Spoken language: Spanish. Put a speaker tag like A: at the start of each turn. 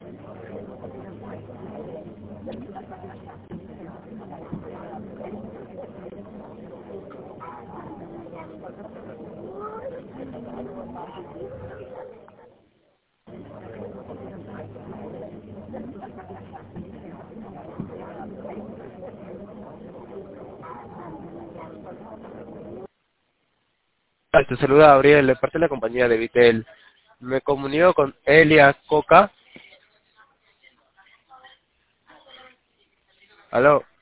A: Te saluda Gabriel, de parte de la compañía de Vitel. Me comunico con Elia Coca. Aló.